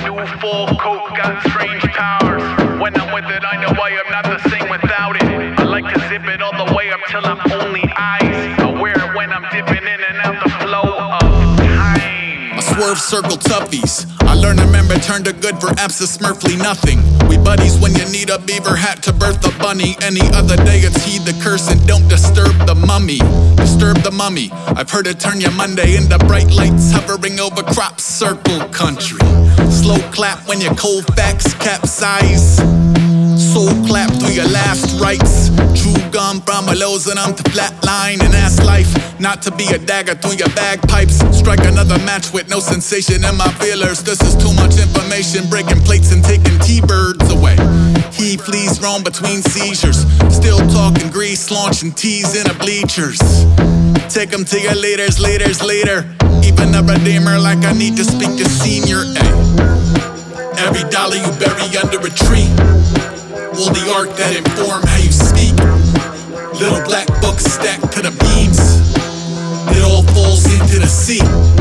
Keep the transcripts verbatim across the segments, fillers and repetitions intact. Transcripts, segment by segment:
new full coat got strange powers. When I'm with it, I know I am not the same without it. I like to zip it all the way up till I'm only eyes aware when I'm dipping in and out the flow of time. I swerve circle toughies. I learn to remember, turn to good for abscess smurfly nothing. We buddies when you need a beaver hat to birth a bunny. Any other day it's heed the curse and don't disturb the mummy. Disturb the mummy. I've heard it turn your Monday into bright lights hovering over crop circle country. Slow clap when your cold facts capsize. Soul clap through your last rites. Chew gum from a lows and I'm to flatline and ask life not to be a dagger through your bagpipes. Strike another match with no sensation in my feelers. This is too much information, breaking plates and taking T-birds away. He flees roam between seizures. Still talking grease, launching teas in the bleachers. Take them to your leaders, leaders, leader. Even a redeemer like I need to speak to senior. Ay. Every dollar you bury under a tree will the arc that inform how you speak. Little black books stacked to the beams. It all falls into the sea.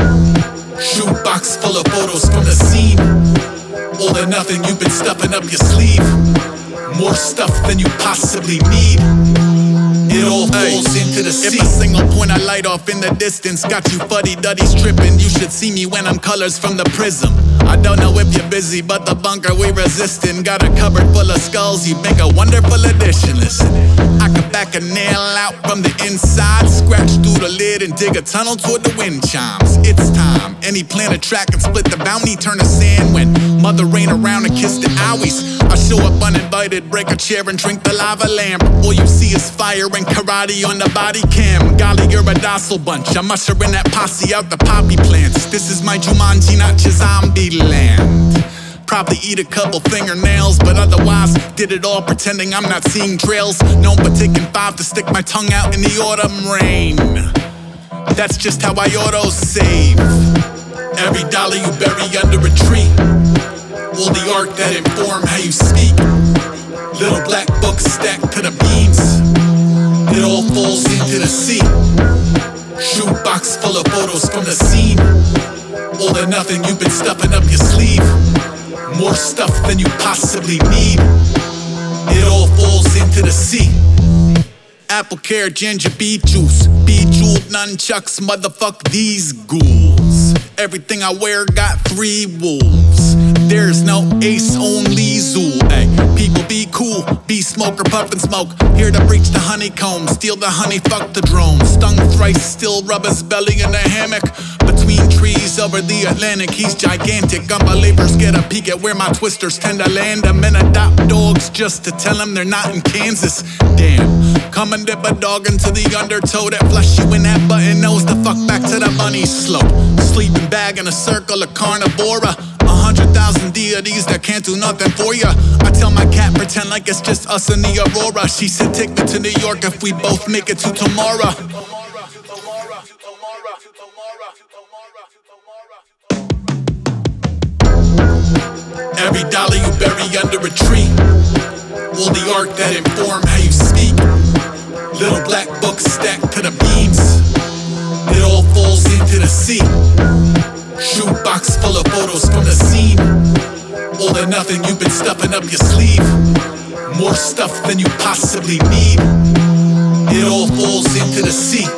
Shoebox full of photos from the scene. All or nothing you've been stuffing up your sleeve. More stuff than you possibly need. It all falls Ay. into the sea. If a single point I light off in the distance got you fuddy-duddies tripping, you should see me when I'm colors from the prism. I don't know if you're busy, but the bunker we resistin'. Got a cupboard full of skulls, you'd make a wonderful addition. Listen, I can back a nail out from the inside, scratch through the lid and dig a tunnel toward the wind chimes. It's time. Any plan a track and split the bounty, turn to sand when mother rain around and kiss the owies. I show up uninvited, break a chair and drink the lava lamp. All you see is fire and karate on the body cam. Golly, you're a docile bunch. I'm ushering that posse out the poppy plants. This is my Jumanji, not your zombie land. Probably eat a couple fingernails, but otherwise did it all pretending I'm not seeing trails. Known for taking five to stick my tongue out in the autumn rain. That's just how I auto-save. Every dollar you bury under a tree will the arc that inform how you speak. Little black books stacked to the beams. It all falls into the sea. Shoebox full of photos from the scene. All or nothing you've been stuffing up your sleeve. More stuff than you possibly need. It all falls into the sea. Apple care, ginger, beet juice. Bejeweled nunchucks, motherfuck these ghouls. Everything I wear got three wolves. There's no ace, only Zool. Ay, people be cool, be smoker, puff and smoke. Here to breach the honeycomb, steal the honey, fuck the drone. Stung thrice, still rub his belly in a hammock. Between trees over the Atlantic, he's gigantic. Unbelievers get a peek at where my twisters tend to land. I'm in adopt dogs just to tell them they're not in Kansas. Damn, come and dip a dog into the undertow that flush you in that button nose. The fuck back to the bunny slope. Sleeping bag in a circle of carnivora. A hundred thousand deities that can't do nothing for ya. I tell my cat, pretend like it's just us in the aurora. She said, take me to New York if we both make it to tomorrow. Every dollar you bury under a tree will the arc that inform how you speak. Little black books stacked to the beams. It all falls into the sea. Shoebox full of photos from the scene. All or nothing you've been stuffing up your sleeve. More stuff than you possibly need. It all falls into the sea.